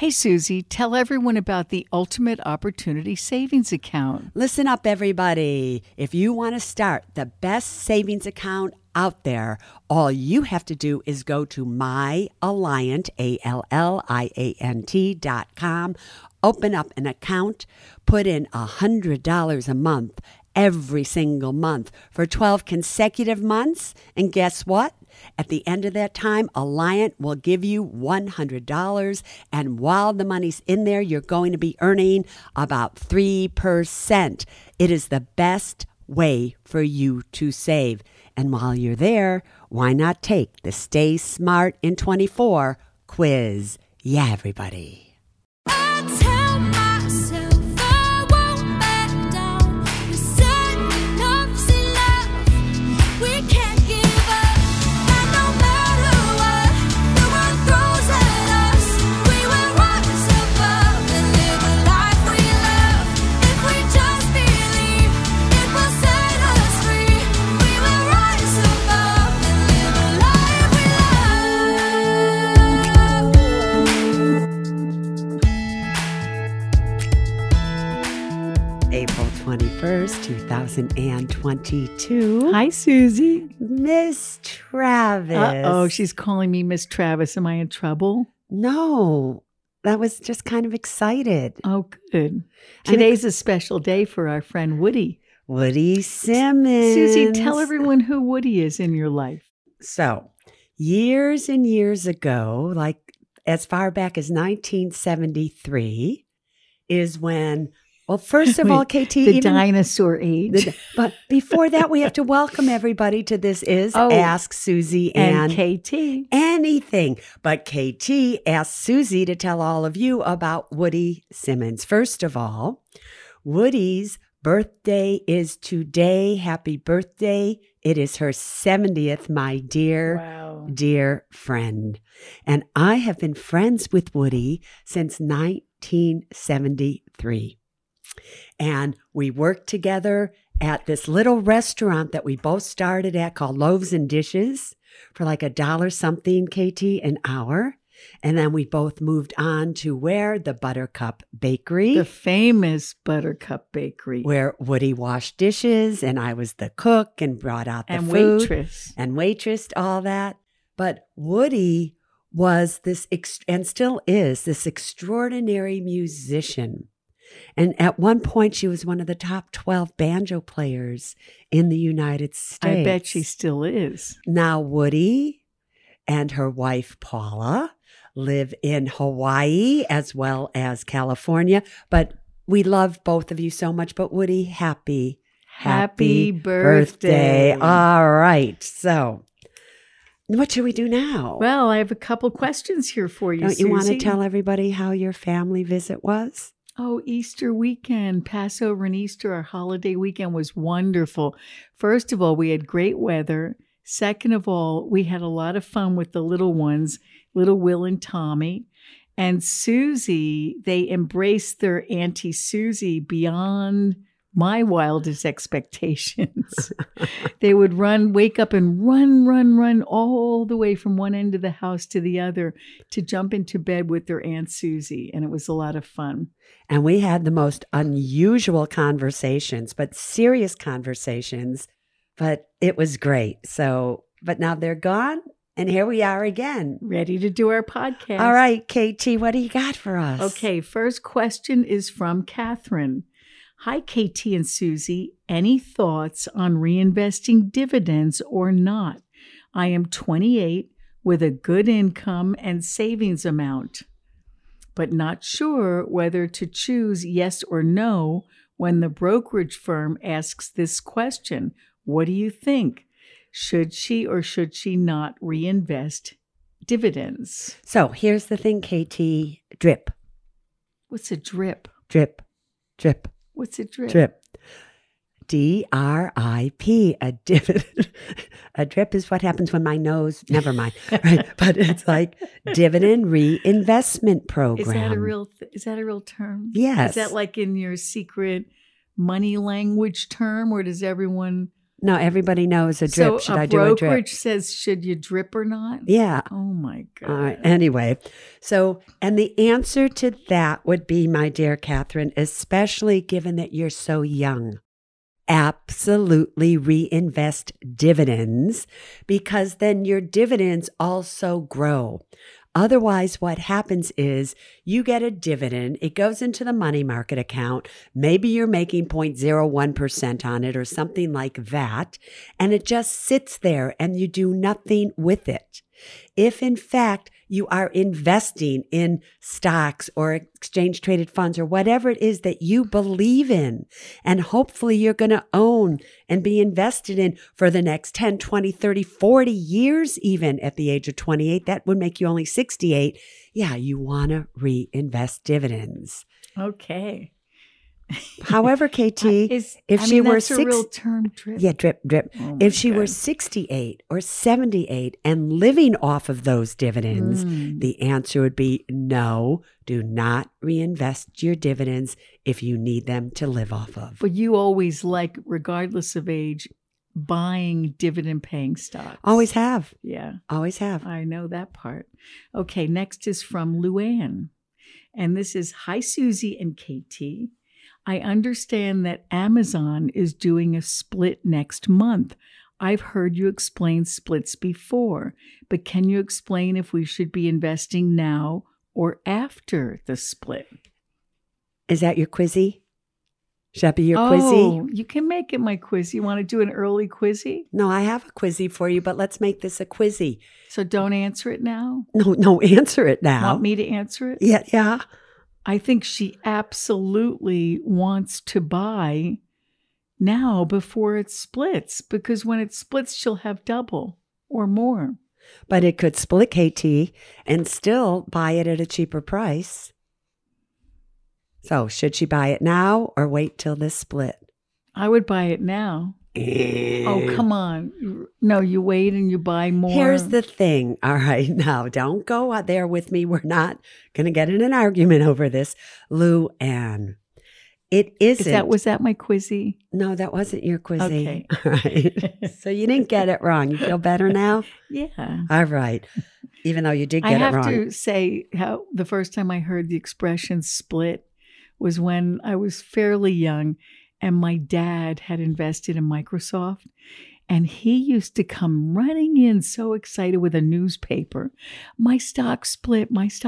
Hey, Susie, tell everyone about the Ultimate Opportunity Savings Account. Listen up, everybody. If you want to start the best savings account out there, all you have to do is go to myalliant, ALLIANT.com, open up an account, put in $100 a month every single month for 12 consecutive months, and guess what? At the end of that time, Alliant will give you $100, and while the money's in there, you're going to be earning about 3%. It is the best way for you to save. And while you're there, why not take the Stay Smart in 24 quiz? Yeah, everybody. April 21st, 2022. Hi, Susie. Miss Travis. Uh-oh, she's calling me Miss Travis. Am I in trouble? No, that was just kind of excited. Oh, good. Today's a special day for our friend Woody. Woody Simmons. Susie, tell everyone who Woody is in your life. So, years and years ago, like as far back as 1973, is when... Well, first of all, KT, the dinosaur age. But before that, we have to welcome everybody to This Is Ask Susie and KT. Anything. But KT asked Susie to tell all of you about Woody Simmons. First of all, Woody's birthday is today. Happy birthday. It is her 70th, my dear, dear friend. And I have been friends with Woody since 1973. And we worked together at this little restaurant that we both started at called Loaves and Dishes for like $1 something, KT, an hour. And then we both moved on to where? The Buttercup Bakery. The famous Buttercup Bakery. Where Woody washed dishes and I was the cook and brought out the food. And waitressed, all that. But Woody was this, and still is, this extraordinary musician. And at one point, she was one of the top 12 banjo players in the United States. I bet she still is. Now, Woody and her wife, Paula, live in Hawaii as well as California. But we love both of you so much. But Woody, happy birthday. All right. So what should we do now? Well, I have a couple questions here for you, Don't Susie. You want to tell everybody how your family visit was? Oh, Easter weekend, Passover and Easter, our holiday weekend was wonderful. First of all, we had great weather. Second of all, we had a lot of fun with the little ones, little Will and Tommy. And Susie, they embraced their Auntie Susie beyond my wildest expectations. They would wake up and run all the way from one end of the house to the other to jump into bed with their Aunt Susie. And it was a lot of fun. And we had the most unusual conversations, but serious conversations, but it was great. So, but now they're gone. And here we are again. Ready to do our podcast. All right, KT, what do you got for us? Okay, first question is from Catherine. Hi, KT and Susie. Any thoughts on reinvesting dividends or not? I am 28 with a good income and savings amount, but not sure whether to choose yes or no when the brokerage firm asks this question. What do you think? Should she or should she not reinvest dividends? So here's the thing, KT. Drip. What's a drip? Drip. Drip. What's a drip? Drip. DRIP. A dividend. A drip is what happens when my nose, never mind. Right? But it's like dividend reinvestment program. Is that a real term? Yes. Is that like in your secret money language term, or does everyone No, everybody knows a drip. So Should a I do a drip? brokerage says, should you drip or not? Yeah. Oh my God. All right. Anyway, so, and the answer to that would be, my dear Catherine, especially given that you're so young, absolutely reinvest dividends, because then your dividends also grow. Otherwise, what happens is you get a dividend, it goes into the money market account. Maybe you're making 0.01% on it or something like that, and it just sits there and you do nothing with it. If in fact you are investing in stocks or exchange traded funds or whatever it is that you believe in, and hopefully you're going to own and be invested in for the next 10, 20, 30, 40 years, even at the age of 28, that would make you only 68. Yeah, you want to reinvest dividends. Okay. However, KT, if that's a real term, drip. Yeah, drip. Oh If she God. were 68 or 78 and living off of those dividends, the answer would be no, do not reinvest your dividends if you need them to live off of. But you always like, regardless of age, buying dividend paying stocks. Always have. Yeah. Always have. I know that part. Okay, next is from Luann. And this is, hi, Susie and KT. I understand that Amazon is doing a split next month. I've heard you explain splits before, but can you explain if we should be investing now or after the split? Is that your quizzy? Should that be your Oh, quizzy? you can make it my quiz. You want to do an early quizzy? No, I have a quizzy for you, but let's make this a quizzy. So don't answer it now. No, answer it now. Want me to answer it? Yeah. I think she absolutely wants to buy now before it splits, because when it splits, she'll have double or more. But it could split, KT, and still buy it at a cheaper price. So should she buy it now or wait till this split? I would buy it now. Oh, come on. No, you wait and you buy more. Here's the thing. All right. Now, don't go out there with me. We're not going to get in an argument over this. Lou Ann, it isn't. Was that my quizzy? No, that wasn't your quizzy. Okay. All right. So you didn't get it wrong. You feel better now? Yeah. All right. Even though you did get it wrong. I have to say how the first time I heard the expression split was when I was fairly young. And my dad had invested in Microsoft, and he used to come running in so excited with a newspaper. My stock split.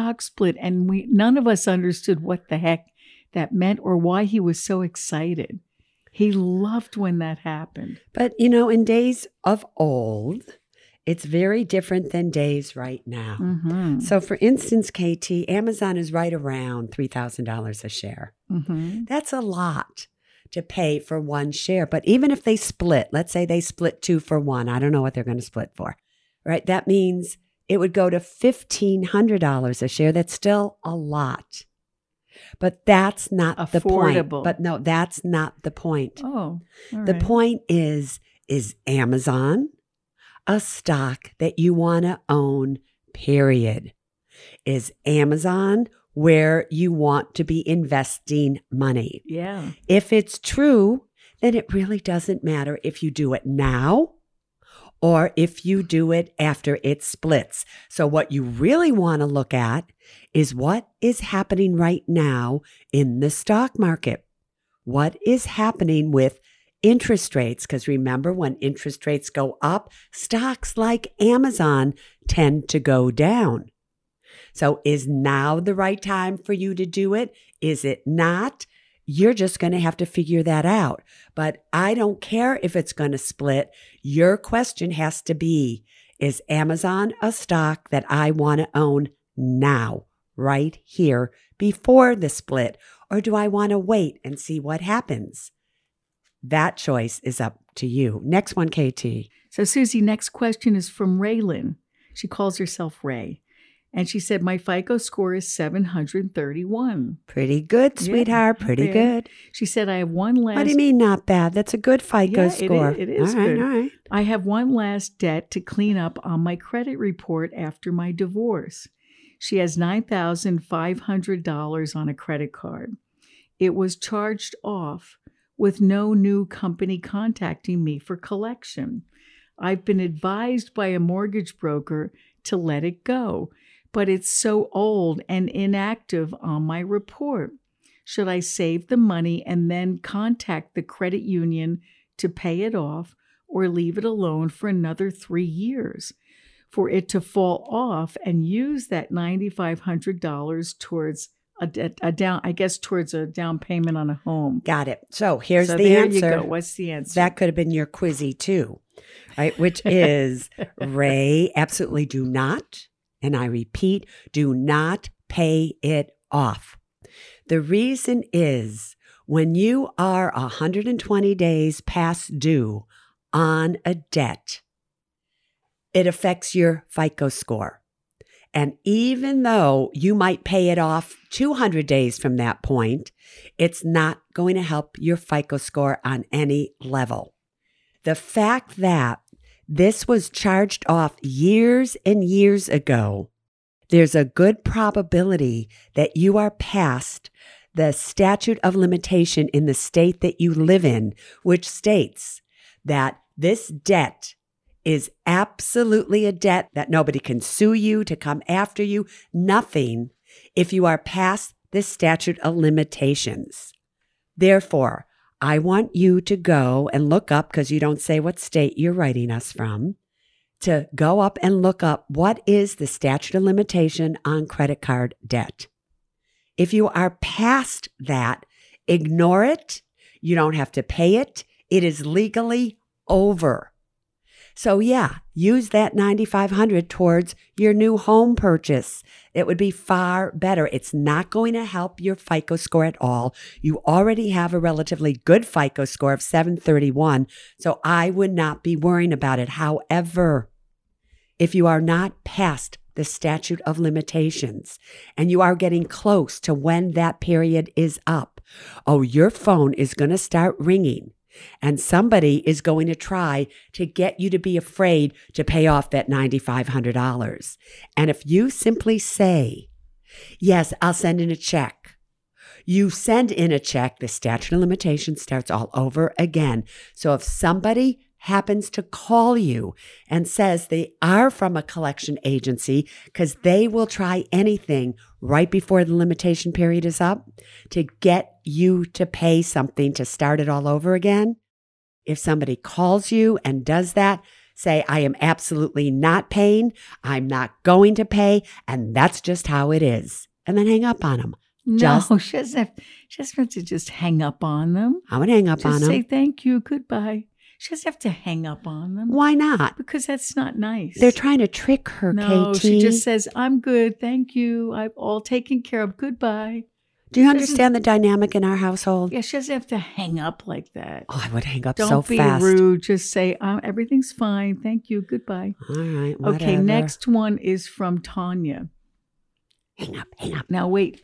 And none of us understood what the heck that meant or why he was so excited. He loved when that happened. But, in days of old, it's very different than days right now. Mm-hmm. So, for instance, KT, Amazon is right around $3,000 a share. Mm-hmm. That's a lot to pay for one share. But even if they split, let's say they split 2 for 1, I don't know what they're going to split for, right? That means it would go to $1,500 a share. That's still a lot. But that's not the point. But no, that's not the point. Oh, all the right. point is Amazon a stock that you want to own, period? Is Amazon where you want to be investing money? Yeah. If it's true, then it really doesn't matter if you do it now or if you do it after it splits. So what you really want to look at is what is happening right now in the stock market. What is happening with interest rates? Because remember, when interest rates go up, stocks like Amazon tend to go down. So is now the right time for you to do it? Is it not? You're just going to have to figure that out. But I don't care if it's going to split. Your question has to be, is Amazon a stock that I want to own now, right here, before the split? Or do I want to wait and see what happens? That choice is up to you. Next one, KT. So, Susie, next question is from Raylyn. She calls herself Ray. And she said, my FICO score is 731. Pretty good, sweetheart. Yeah, pretty good. She said, I have one last... What do you mean not bad? That's a good FICO score. It is all right, good. All right. I have one last debt to clean up on my credit report after my divorce. She has $9,500 on a credit card. It was charged off with no new company contacting me for collection. I've been advised by a mortgage broker to let it go, but it's so old and inactive on my report. Should I save the money and then contact the credit union to pay it off, or leave it alone for another 3 years for it to fall off and use that $9,500 towards towards a down payment on a home? Got it. So here's the there answer. You go. What's the answer? That could have been your quizzy too, right? Which is, Ray, absolutely do not, and I repeat, do not pay it off. The reason is when you are 120 days past due on a debt, it affects your FICO score. And even though you might pay it off 200 days from that point, it's not going to help your FICO score on any level. The fact that this was charged off years and years ago, there's a good probability that you are past the statute of limitation in the state that you live in, which states that this debt is absolutely a debt that nobody can sue you to come after you, nothing, if you are past this statute of limitations. Therefore, I want you to go and look up, because you don't say what state you're writing us from, to go up and look up what is the statute of limitation on credit card debt. If you are past that, ignore it. You don't have to pay it. It is legally over. So yeah, use that $9,500 towards your new home purchase. It would be far better. It's not going to help your FICO score at all. You already have a relatively good FICO score of 731, so I would not be worrying about it. However, if you are not past the statute of limitations and you are getting close to when that period is up, your phone is going to start ringing. And somebody is going to try to get you to be afraid to pay off that $9,500. And if you simply say, yes, I'll send in a check, you send in a check, the statute of limitations starts all over again. So if somebody happens to call you and says they are from a collection agency, because they will try anything right before the limitation period is up to get you to pay something to start it all over again. If somebody calls you and does that, say, I am absolutely not paying. I'm not going to pay. And that's just how it is. And then hang up on them. No, she doesn't have to just hang up on them. I would hang up on them. Just say thank you, goodbye. She doesn't have to hang up on them. Why not? Because that's not nice. They're trying to trick her, no, KT. She just says, I'm good, thank you. I've all taken care of. Goodbye. Do you understand the dynamic in our household? Yeah, she doesn't have to hang up like that. Oh, I would hang up so fast. Don't be rude. Just say, everything's fine. Thank you. Goodbye. All right, whatever. Okay, next one is from Tanya. Hang up, hang up. Now, wait.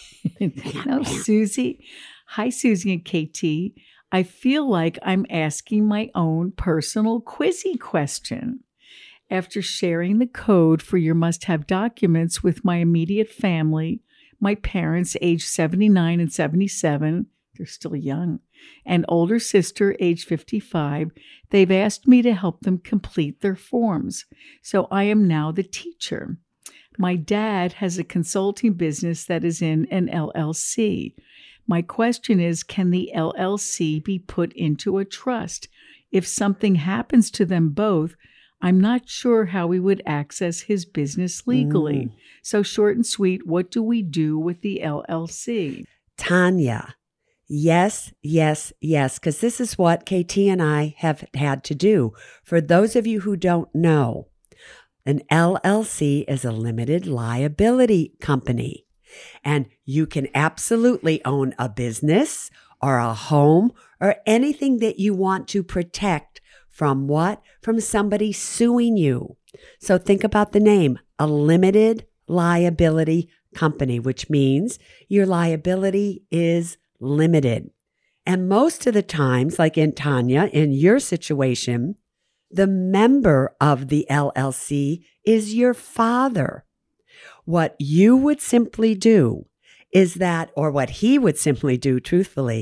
Susie. Hi, Susie and KT. I feel like I'm asking my own personal quizzy question. After sharing the code for your must-have documents with my immediate family, my parents age 79 and 77, they're still young, and older sister age 55, they've asked me to help them complete their forms. So I am now the teacher. My dad has a consulting business that is in an LLC. My question is, can the LLC be put into a trust? If something happens to them both, I'm not sure how we would access his business legally. So short and sweet, what do we do with the LLC? Tanya, yes, yes, yes, because this is what KT and I have had to do. For those of you who don't know, an LLC is a limited liability company. And you can absolutely own a business or a home or anything that you want to protect from what? From somebody suing you. So think about the name, a limited liability company, which means your liability is limited. And most of the times, like in Tanya, in your situation, the member of the LLC is your father. What you would simply do is that, or what he would simply do, truthfully,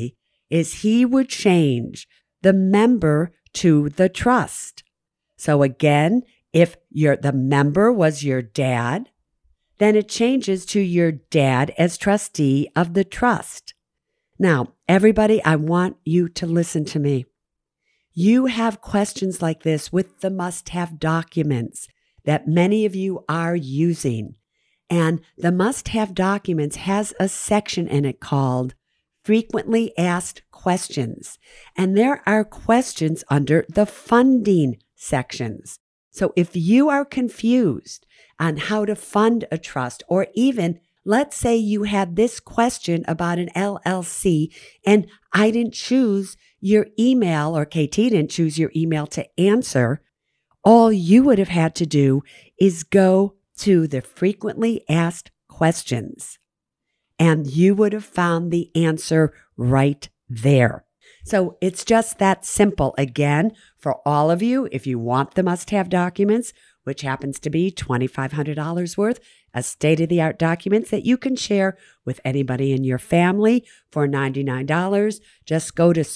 is he would change the member to the trust. So again, if the member was your dad, then it changes to your dad as trustee of the trust. Now, everybody, I want you to listen to me. You have questions like this with the must-have documents that many of you are using. And the must-have documents has a section in it called Frequently Asked Questions. And there are questions under the funding sections. So if you are confused on how to fund a trust, or even let's say you had this question about an LLC and I didn't choose your email, or KT didn't choose your email to answer, all you would have had to do is go to the frequently asked questions and you would have found the answer right there. So it's just that simple. Again, for all of you, if you want the must-have documents, which happens to be $2,500 worth, a state-of-the-art documents that you can share with anybody in your family for $99, just go to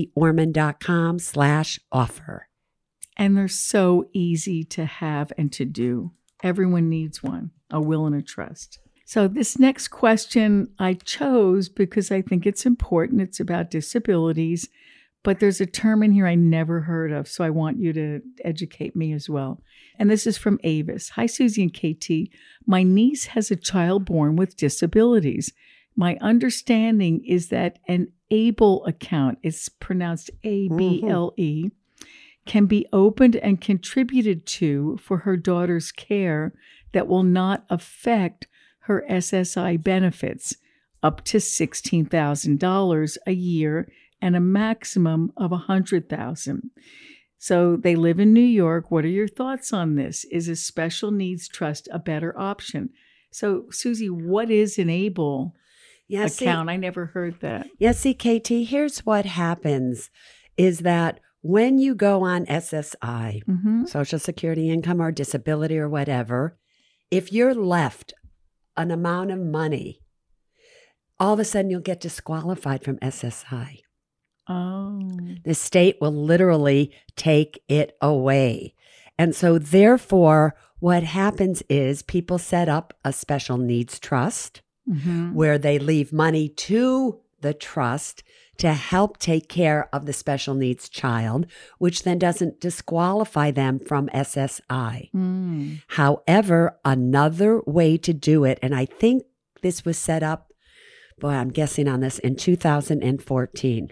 susieorman.com/offer. And they're so easy to have and to do. Everyone needs one, a will and a trust. So this next question I chose because I think it's important. It's about disabilities, but there's a term in here I never heard of, so I want you to educate me as well. And this is from Avis. Hi, Susie and KT. My niece has a child born with disabilities. My understanding is that an ABLE account, it's pronounced ABLE, can be opened and contributed to for her daughter's care that will not affect her SSI benefits, up to $16,000 a year and a maximum of $100,000. So they live in New York. What are your thoughts on this? Is a special needs trust a better option? So, Susie, what is an ABLE account? I never heard that. Yeah, see, KT, here's what happens is that when you go on SSI, Social Security income or disability or whatever, if you're left an amount of money, all of a sudden you'll get disqualified from SSI. Oh. The state will literally take it away. And so therefore, what happens is people set up a special needs trust where they leave money to the trust to help take care of the special needs child, which then doesn't disqualify them from SSI. However, another way to do it, and I think this was set up, I'm guessing on this, in 2014.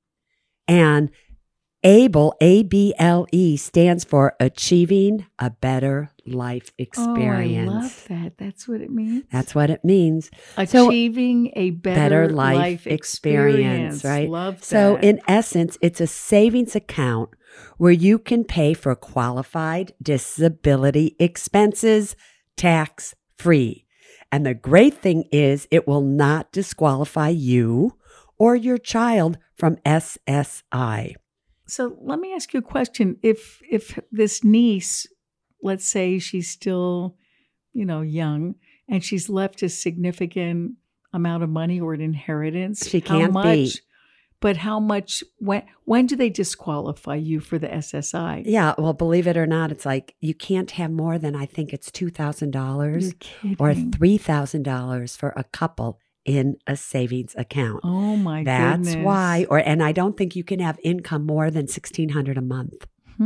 And ABLE, ABLE, stands for Achieving a Better Life Experience. Oh, I love that. That's what it means? That's what it means. Achieving a better life experience. Right? Love that. So in essence, it's a savings account where you can pay for qualified disability expenses tax-free. And the great thing is it will not disqualify you or your child from SSI. So let me ask you a question. If this niece, let's say she's still, young, and she's left a significant amount of money or an inheritance, she can't be. But how much? When do they disqualify you for the SSI? Yeah, well, believe it or not, it's like you can't have more than I think it's $2,000 or $3,000 for a couple in a savings account. Oh my goodness. That's why, and I don't think you can have income more than $1,600 a month.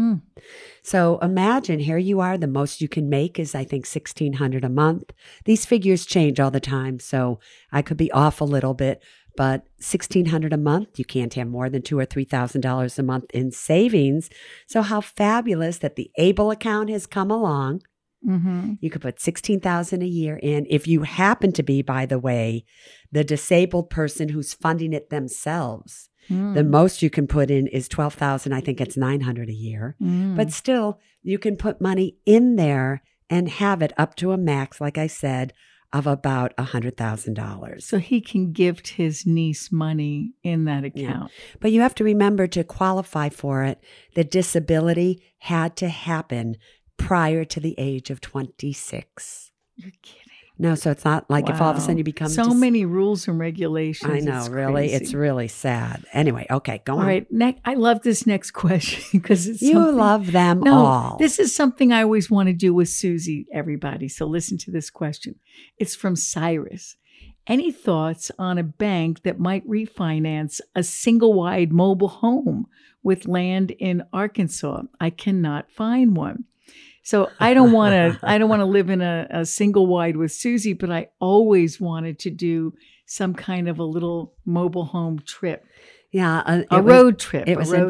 So imagine here you are, the most you can make is I think $1,600 a month. These figures change all the time, so I could be off a little bit, but $1,600 a month, you can't have more than $2,000 or $3,000 a month in savings. So how fabulous that the ABLE account has come along. You could put $16,000 a year in. If you happen to be, by the way, the disabled person who's funding it themselves, the most you can put in is $12,000. I think it's $900 a year. But still, you can put money in there and have it up to a max, like I said, of about $100,000. So he can gift his niece money in that account. Yeah. But you have to remember, to qualify for it, the disability had to happen prior to the age of 26. You're kidding. No, so it's not like if all of a sudden Wow. you become so many rules and regulations. I know, It's really. crazy. It's really sad. Anyway, okay, go on. All right. I love this next question because it's You something- love them No, all. this is something I always want to do with Susie, everybody. So listen to this question. It's from Cyrus. Any thoughts on a bank that might refinance a single-wide mobile home with land in Arkansas? I cannot find one. So I don't want to live in a single wide with Susie, but I always wanted to do some kind of a little mobile home trip. Yeah, A road trip. It was in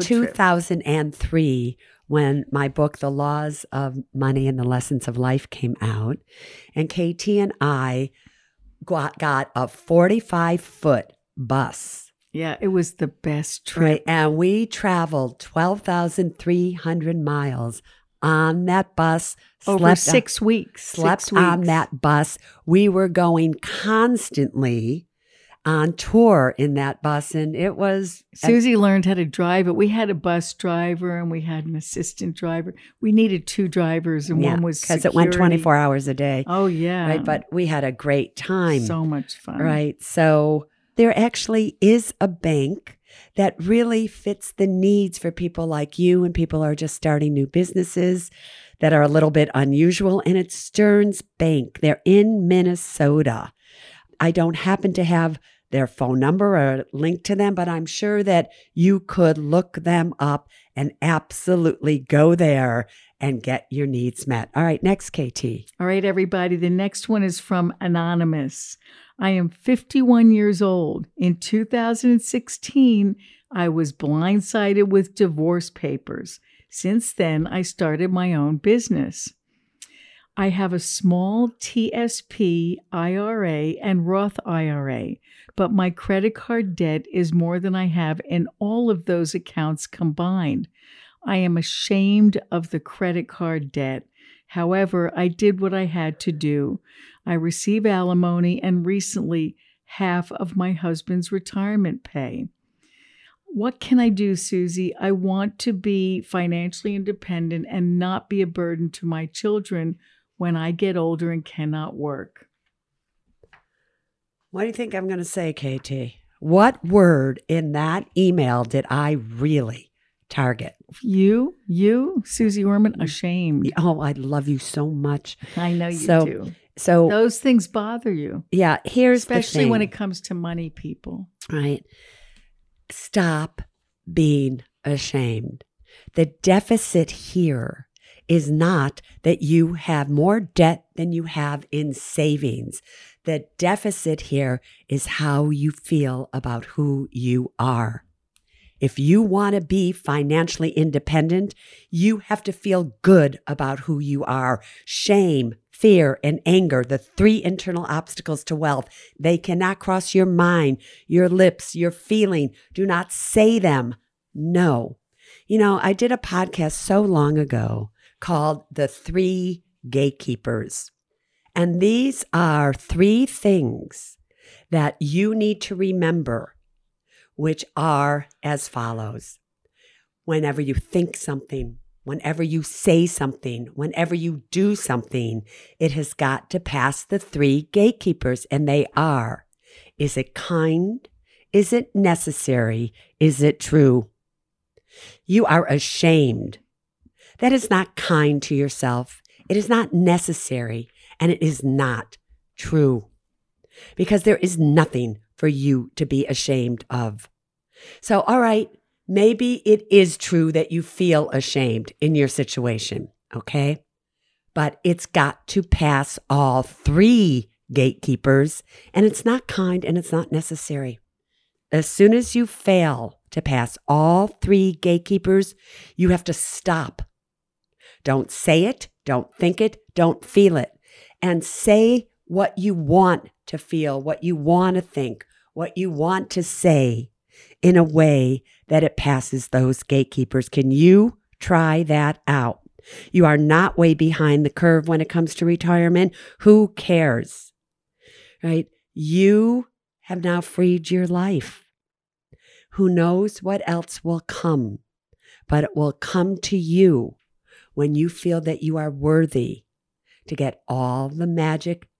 2003 when my book, The Laws of Money and the Lessons of Life, came out. And KT and I got a 45-foot bus. Yeah, it was the best trip. Right. And we traveled 12,300 miles on that bus. Over 6 weeks. Slept on that bus. We were going constantly on tour in that bus, and it was... Susie learned how to drive it. We had a bus driver and we had an assistant driver. We needed 2 drivers, and one was because it went 24 hours a day. Oh, yeah. Right, but we had a great time. So much fun. Right, so there actually is a bank that really fits the needs for people like you and people who are just starting new businesses that are a little bit unusual, and it's Stearns Bank. They're in Minnesota. I don't happen to have their phone number or link to them, but I'm sure that you could look them up and absolutely go there and get your needs met. All right, next, KT. All right, everybody. The next one is from Anonymous. I am 51 years old. In 2016, I was blindsided with divorce papers. Since then, I started my own business. I have a small TSP IRA and Roth IRA, but my credit card debt is more than I have in all of those accounts combined. I am ashamed of the credit card debt. However, I did what I had to do. I receive alimony and recently half of my husband's retirement pay. What can I do, Susie? I want to be financially independent and not be a burden to my children when I get older and cannot work. What do you think I'm going to say, KT? What word in that email did I really target? You, Susie Orman, ashamed. Oh, I love you so much. I know you So- do. So, Those things bother you, yeah, here's especially the thing, when it comes to money, people. right? Stop being ashamed. The deficit here is not that you have more debt than you have in savings. The deficit here is how you feel about who you are. If you want to be financially independent, you have to feel good about who you are. Shame, fear, and anger, the 3 internal obstacles to wealth, they cannot cross your mind, your lips, your feeling. Do not say them. No. You know, I did a podcast so long ago called The 3 Gatekeepers. And these are 3 things that you need to remember, which are as follows. Whenever you think something, whenever you say something, whenever you do something, it has got to pass the 3 gatekeepers, and they are, is it kind? Is it necessary? Is it true? You are ashamed. That is not kind to yourself. It is not necessary, and it is not true, because there is nothing for you to be ashamed of. So, all right, maybe it is true that you feel ashamed in your situation, okay? But it's got to pass all 3 gatekeepers, and it's not kind and it's not necessary. As soon as you fail to pass all 3 gatekeepers, you have to stop. Don't say it, don't think it, don't feel it, and say what you want to feel, what you want to think, what you want to say in a way that it passes those gatekeepers. Can you try that out? You are not way behind the curve when it comes to retirement. Who cares? Right? You have now freed your life. Who knows what else will come? But it will come to you when you feel that you are worthy to get all the magic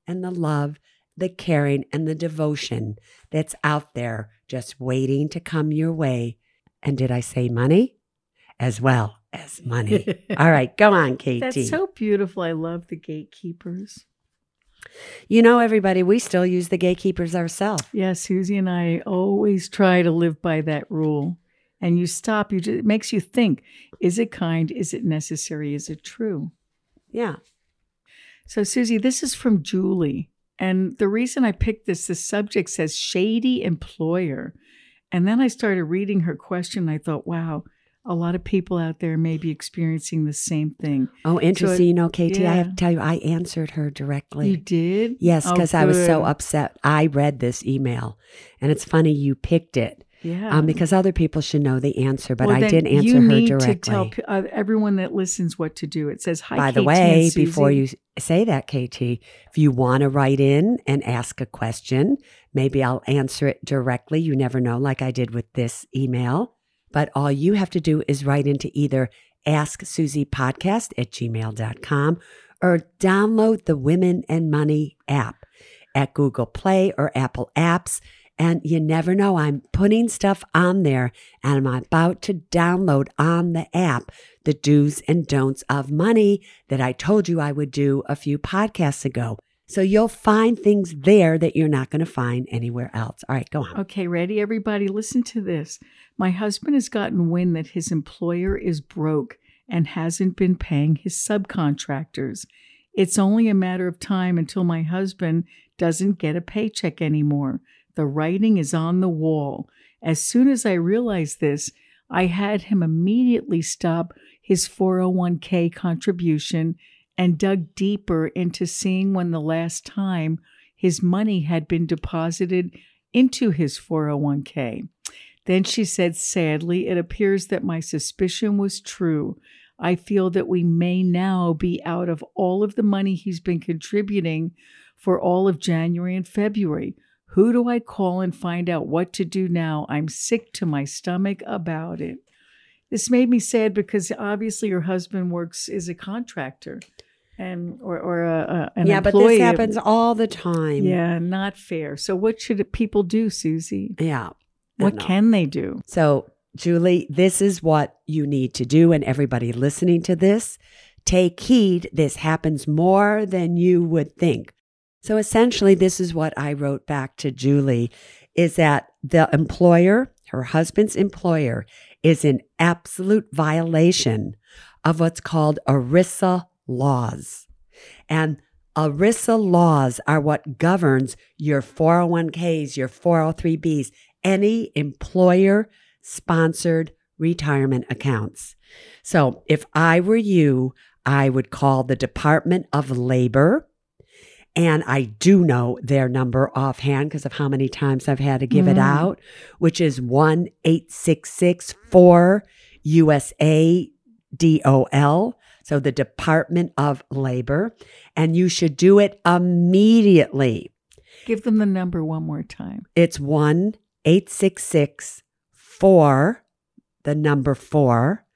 and the love, the caring, and the devotion that's out there just waiting to come your way. And did I say money? As well as money. All right, go on, KT. That's so beautiful. I love the gatekeepers. You know, everybody, we still use the gatekeepers ourselves. Yeah, Susie and I always try to live by that rule. And you stop, it makes you think, is it kind? Is it necessary? Is it true? Yeah. So, Susie, this is from Julie. And the reason I picked this, the subject says shady employer. And then I started reading her question. And I thought, wow, a lot of people out there may be experiencing the same thing. Oh, interesting. So, you know, KT, yeah. I have to tell you, I answered her directly. You did? Yes, because I was so good. upset. I read this email. And it's funny you picked it. Yeah. Because other people should know the answer, but Well, I then did answer you her need directly. to tell everyone that listens what to do. It says, hi, By the KT way, and Susie. before you say that, KT, if you want to write in and ask a question, maybe I'll answer it directly. You never know, like I did with this email. But all you have to do is write into either asksusiepodcast@gmail.com or download the Women and Money app at Google Play or Apple Apps. And you never know, I'm putting stuff on there and I'm about to download on the app the do's and don'ts of money that I told you I would do a few podcasts ago. So you'll find things there that you're not going to find anywhere else. All right, go on. Okay, ready, everybody? Listen to this. My husband has gotten wind that his employer is broke and hasn't been paying his subcontractors. It's only a matter of time until my husband doesn't get a paycheck anymore. The writing is on the wall. As soon as I realized this, I had him immediately stop his 401k contribution and dug deeper into seeing when the last time his money had been deposited into his 401k. Then she said, sadly, it appears that my suspicion was true. I feel that we may now be out of all of the money he's been contributing for all of January and February. Who do I call and find out what to do now? I'm sick to my stomach about it. This made me sad because obviously your husband is a contractor and or an yeah, employee. but this happens all the time. Yeah, not fair. So what should people do, Susie? Yeah. What can they do? So, Julie, this is what you need to do. And everybody listening to this, take heed. This happens more than you would think. So essentially, this is what I wrote back to Julie, is that the employer, her husband's employer, is in absolute violation of what's called ERISA laws. And ERISA laws are what governs your 401ks, your 403bs, any employer-sponsored retirement accounts. So if I were you, I would call the Department of Labor. And I do know their number offhand because of how many times I've had to give it out, which is 1-866-4-USA-DOL. So the Department of Labor. And you should do it immediately. Give them the number one more time. It's 1-866-4, the number 4,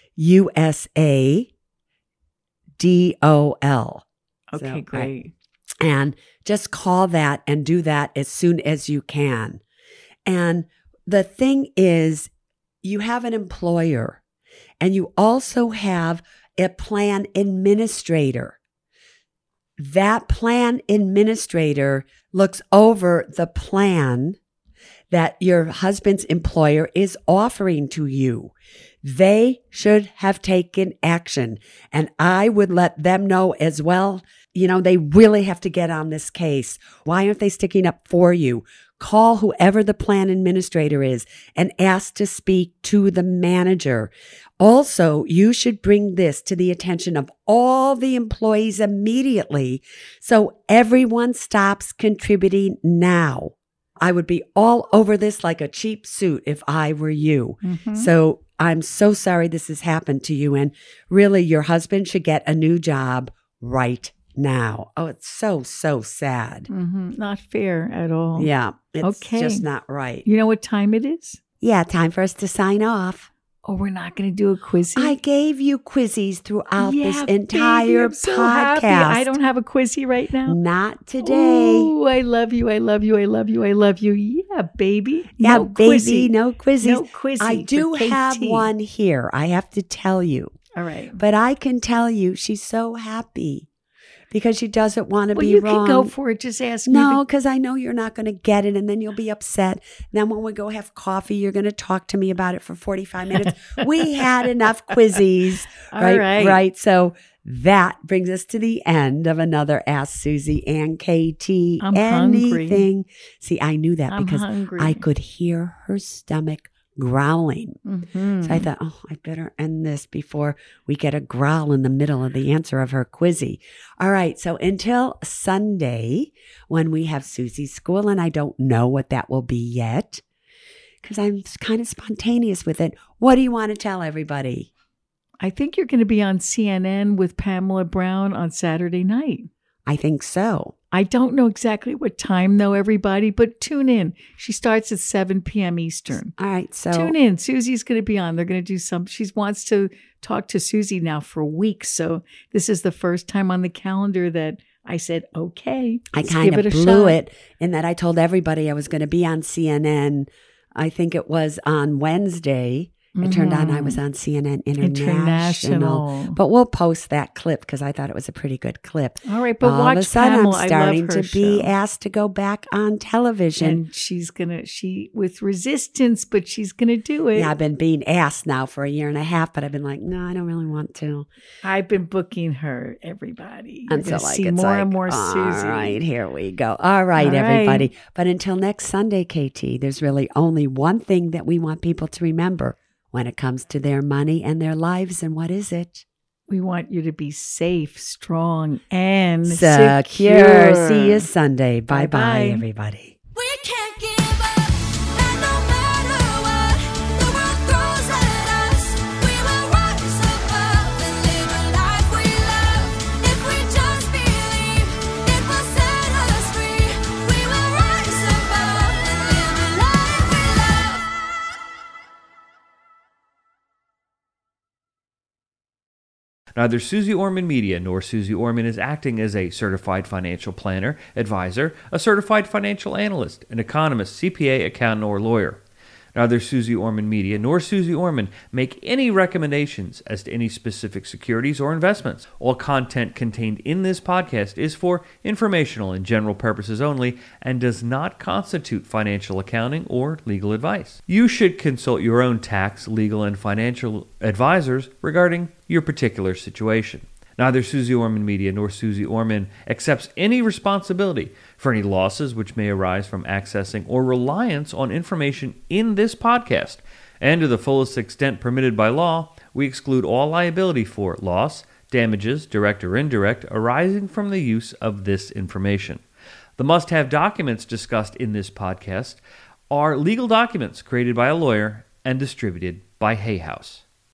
USA-DOL. Okay, So, great. And just call that and do that as soon as you can. And the thing is, you have an employer and you also have a plan administrator. That plan administrator looks over the plan that your husband's employer is offering to you. They should have taken action. And I would let them know as well. You know, they really have to get on this case. Why aren't they sticking up for you? Call whoever the plan administrator is and ask to speak to the manager. Also, you should bring this to the attention of all the employees immediately so everyone stops contributing now. I would be all over this like a cheap suit if I were you. Mm-hmm. So I'm so sorry this has happened to you. And really, your husband should get a new job right now. Oh, it's so, so sad. Mm-hmm. Not fair at all. Yeah, it's Okay. just not right. You know what time it is? Yeah, time for us to sign off. Oh, we're not going to do a quiz. I gave you quizzies throughout this baby, entire I'm so podcast. happy. I don't have a quizzy right now. Not today. Oh, I love you. I love you. I love you. I love you. Yeah, baby. Yeah, No baby, quizzy. no quizzies. No quizzy I do for have KT. one here. I have to tell you. All right. But I can tell you she's so happy because she doesn't want to Well, be you wrong. can go for it. Just ask me. No, because I know you're not going to get it and then you'll be upset. Then when we go have coffee, you're going to talk to me about it for 45 minutes. We had enough quizzies. All right. Right. So that brings us to the end of another Ask Susie and KT. I'm Anything. hungry. See, I knew that I'm because hungry. I could hear her stomach growling. Mhm. So I thought, oh, I better end this before we get a growl in the middle of the answer of her quizzy. All right. So until Sunday, when we have Susie's school, and I don't know what that will be yet because I'm kind of spontaneous with it. What do you want to tell everybody? I think you're going to be on CNN with Pamela Brown on Saturday night. I think so. I don't know exactly what time, though, everybody, but tune in. She starts at 7 p.m. Eastern. All right. So Tune in. Susie's going to be on. They're going to do some. She wants to talk to Susie now for weeks. So this is the first time on the calendar that I said, okay. I let's kind give of it a blew shot. it in that I told everybody I was going to be on CNN. I think it was on Wednesday. It turned out I was on CNN International. But we'll post that clip because I thought it was a pretty good clip. All right, but All watch of a sudden, Pamela. I'm starting I love her to be show. asked to go back on television. And she with resistance, but she's gonna do it. Yeah, I've been being asked now for a year and a half, but I've been like, no, I don't really want to. I've been booking her, everybody. And You're so gonna like see it's more like, and more all Susie. right, here we go. All right, All right. everybody. But until next Sunday, KT, there's really only one thing that we want people to remember when it comes to their money and their lives. And what is it? We want you to be safe, strong, and Secure. secure. See you Sunday. Bye-bye, Bye-bye. everybody. We can't give up, and no matter what the world throws at us, we will rise above and live a life we love. If we just believe, it will set us free. We will rise above and live a life we love. Neither Susie Orman Media nor Susie Orman is acting as a certified financial planner, advisor, a certified financial analyst, an economist, CPA, accountant, or lawyer. Neither Susie Orman Media nor Susie Orman make any recommendations as to any specific securities or investments. All content contained in this podcast is for informational and general purposes only and does not constitute financial accounting or legal advice. You should consult your own tax, legal, and financial advisors regarding your particular situation. Neither Susie Orman Media nor Susie Orman accepts any responsibility for any losses which may arise from accessing or reliance on information in this podcast. And to the fullest extent permitted by law, we exclude all liability for loss, damages, direct or indirect, arising from the use of this information. The must-have documents discussed in this podcast are legal documents created by a lawyer and distributed by Hay House.